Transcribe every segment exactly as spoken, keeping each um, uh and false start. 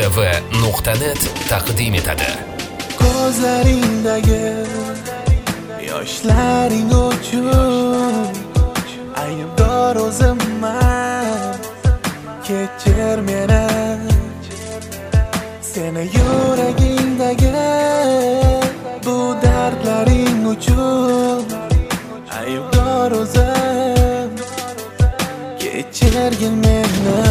tv nuqta net taqdim etadi. Ko'zlaringdagi yoshlaring uchun aybdor o'zimman, kechir meni. Seni yuragingdagi bu dardlaring uchun aybdor o'zim, kechirgin meni.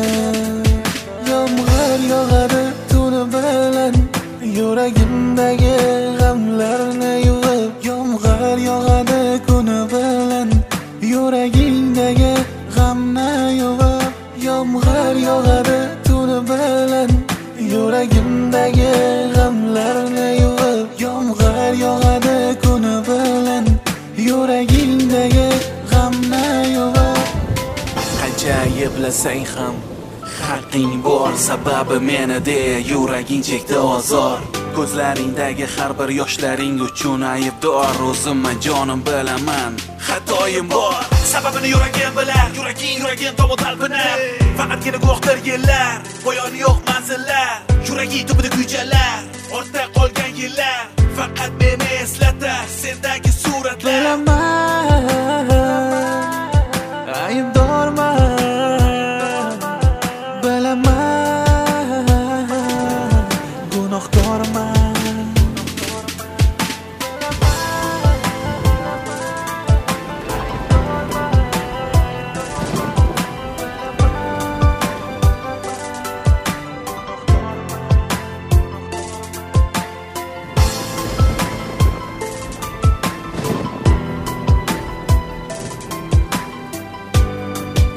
Yomg'ir yog'adi tuni bilan yuragimdagi g'amlarni yuvib, yomg'ir yog'adi kuni bilan yuragingdagi g'amni yuvib, yomg'ir yog'adi tuni bilan yuragimdagi g'amlarni yuvib, yomg'ir yog'adi kuni bilan yuragingdagi g'amni yuvib. Qancha ayblasang ham haqqing bor, sababi meni de yuraging chekdi ozor. Ko'zlaringdagi har bir yoshlaring uchun aybdor o'zimman, jonim bilaman xatoyim bor. Sababini yuragim bilar, yuraging yuragim tomon talpinar. Faqatgina guvohdir yillar, poyoni yo'q manzillar. Yuraging tubida kuychalar, ortda qolgan yillar faqat meni eslatar sendagi suratlar. Bilaman aybdorman, bilaman gunohkorman.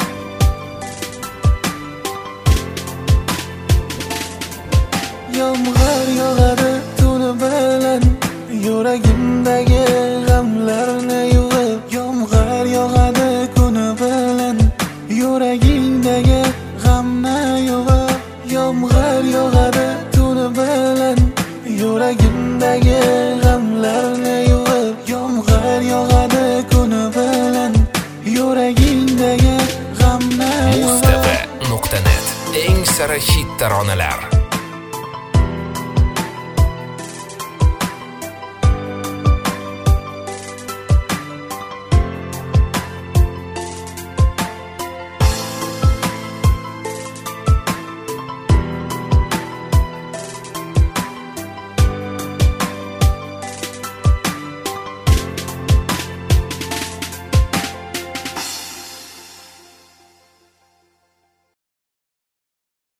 Yomg'ir